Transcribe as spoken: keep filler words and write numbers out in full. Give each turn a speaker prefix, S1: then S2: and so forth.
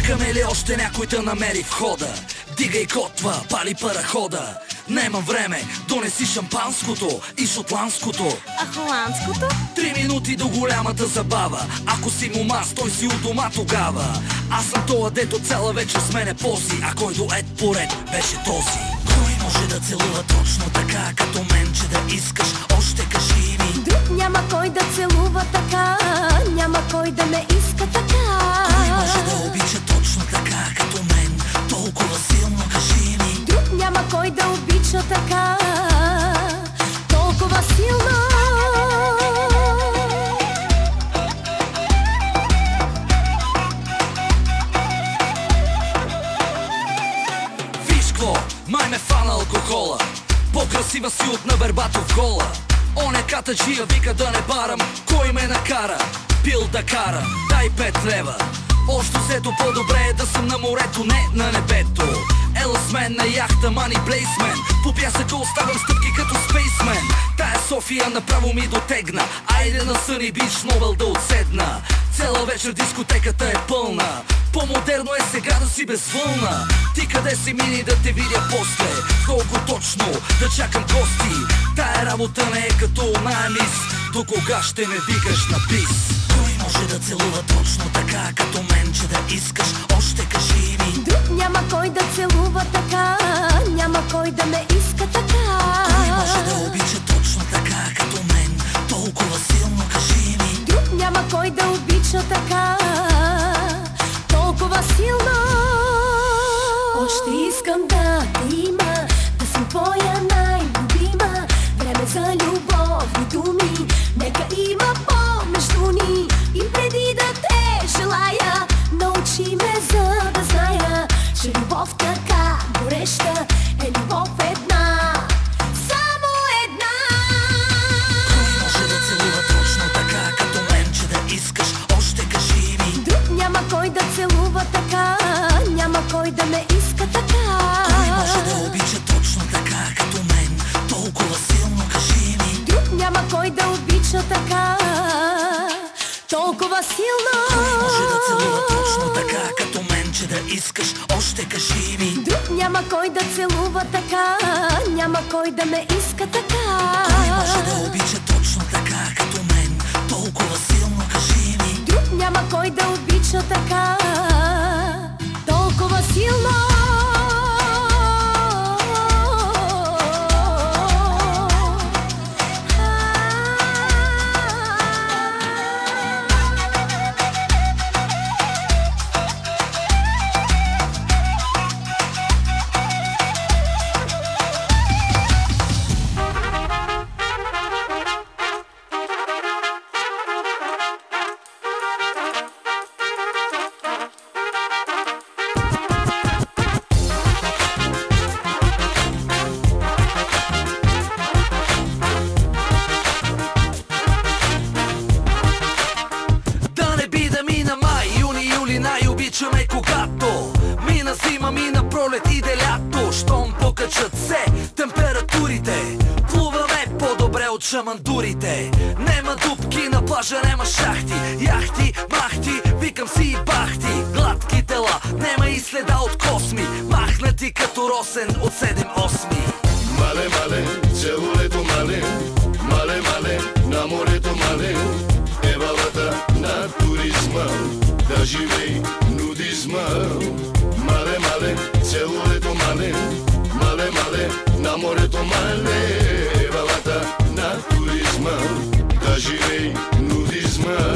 S1: Чакаме ли още някой да намери входа? Дигай котва, пали парахода. Нема време, донеси шампанското и шотландското.
S2: А холандското?
S1: Три минути до голямата забава. Ако си мома, стой си у дома тогава. Аз съм тоя, дето цяла вечер с мене пози. А кой до ед поред беше този? Кой може да целува точно така, като мен, че да искаш още, кажи ми?
S2: Друг няма кой да целува така, няма кой да ме иска така.
S1: Кой може да обича точно така, като мен, толкова силно, кажи ми?
S2: Друг няма кой да обича така, толкова силно.
S1: Виж кво, май ме фана алкохола. По-красива си от Навербатов гола. Оня катаджия вика да не барам. Кой ме накара? Пил да кара. Дай пет лева. Още взето по-добре е да съм на морето, не на небето. Ела с мен на яхта, мани блейсмен. По пясъка оставям стъпки като спейсмен. Тая София направо ми дотегна. Айде на Съни Бич, Нобел да отседна. Цяла вечер дискотеката е пълна. По-модерно е сега да си безвълна. Ти къде си, мини, да те видя после? Колко точно да чакам гости? Тая работа не е като оная мис. До кога ще ме викаш на бис? Кой може да целува точно така, като мен, че да искаш още, кажи ми?
S2: Друг няма кой да целува така, няма кой да ме иска така.
S1: Кой може да обича точно така, като мен, толкова силно, кажи ми?
S2: Друг няма кой да обича така, толкова силно. Още искам да те има, да съм твоя най-любима. Време за любовни думи, нека има помежду ни. И преди да те желая, научи ме, за да зная, че любов така гореща е любов една, само една.
S1: Кой може да целува точно така, като мен, че да искаш още, кажи ми?
S2: Друг няма кой да целува така, няма кой да ме иска така.
S1: Кой може да обича точно така, като мен, толкова силно, кажи ми?
S2: Друг няма кой да обича така, толкова силно.
S1: Кой може да целува точно така, като мен, че да искаш още, кажи ми?
S2: Друг няма кой да целува така, няма кой да ме иска така.
S1: Кой може да обича точно така, като мен, толкова силно, кажи ми?
S2: Друг няма кой да обича така, толкова силно.
S1: Най-обичаме когато мина зима, мина пролет, иде лято. Щом покачат се температурите, плуваме по-добре от шамандурите. Нема дупки на плажа, нема шахти, яхти, махти, викам си и бахти. Гладки тела, нема и следа от косми, махнати като росен от седем осми.
S3: Мале, мале, целулето мале, мале, мале, на морето мале. Евалата на туризма, да живей нудизма. Мале, мале, целулето мале, мале, мале, на морето мале. Евалата на туризма, да живей нудизма.